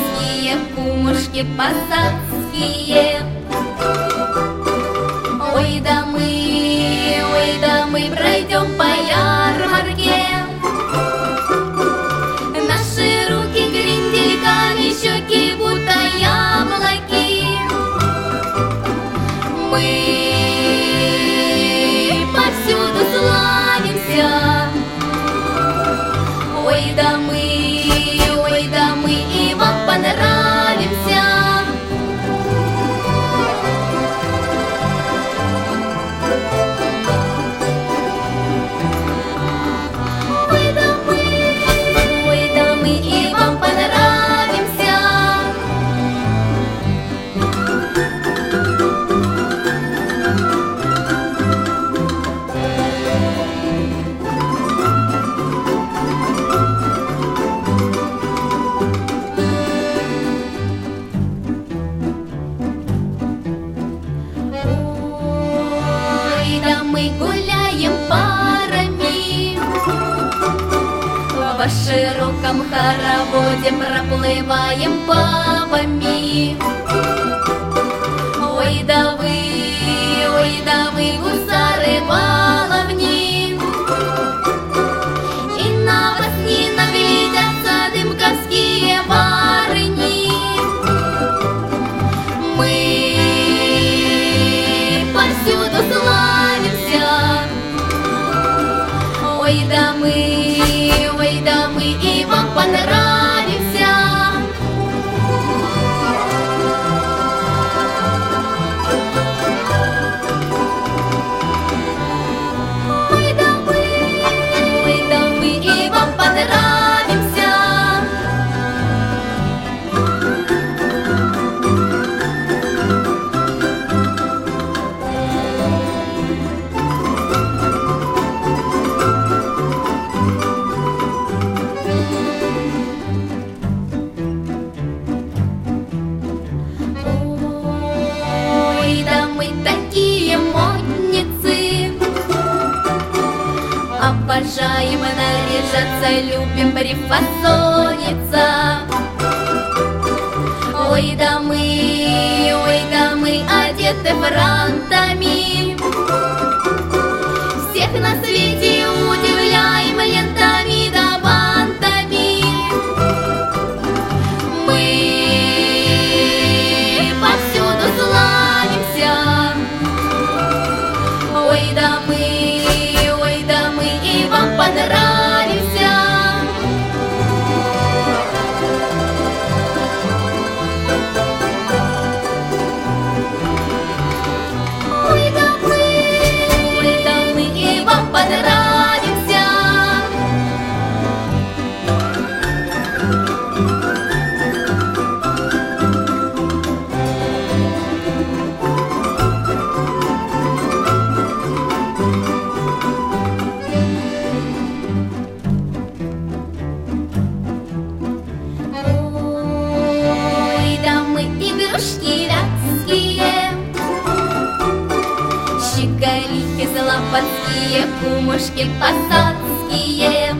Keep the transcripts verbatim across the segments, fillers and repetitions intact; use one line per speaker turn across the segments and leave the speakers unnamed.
лапотские, кумушки посадские. Ой, да мы, ой, да мы пройдем по ярмарке. Наши руки гриндельками, щеки будто яблоки. Мы повсюду славимся. Ой, да мы, ой, да мы и вам понравимся. Ой, да мы, ой, да мы и вам понравимся. Ой, да мы гуляем парами, во широком хороводе проплываем павами. Ой, да вы, ой, да вы, гусары баловни, и на вас не наглядятся дымковские барыни. Мы повсюду славимся. Ой, да мы, ой, да мы и вам понравимся. Ой, да мы, ой, да мы и вам понравимся. Ой, да мы такие модницы, обожаем наряжаться, любим прифасониться. Ой, да мы, ой, да мы одеты франтами, всех на свете удивляем лентами да бантами. Мы повсюду славимся. Ой, да мы, ой, да мы и вам понравимся. Ой, да мы, ой, да мы и вам понравимся. Ой, да мы игрушки вятские, щеголихи слободские, кумушки посадские.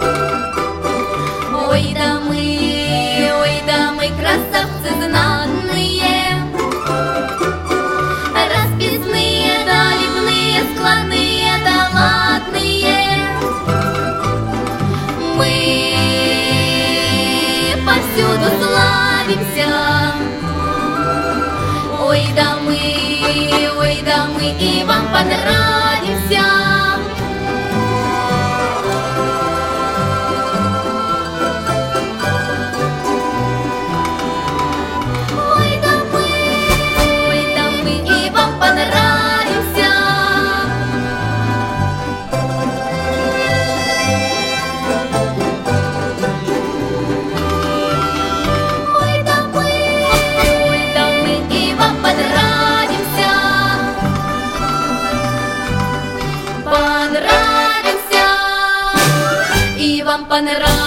Ой, да мы, ой, да мы красавцы знатные, расписные, да лепные, складные, да ладные. Мы повсюду славимся. Ой, да мы, ой, да мы и вам понравимся. Ой, да мы, ой, да мы и вам понравимся. Ой, да мы, ой, да мы и вам понравимся. Понравимся и вам понравимся.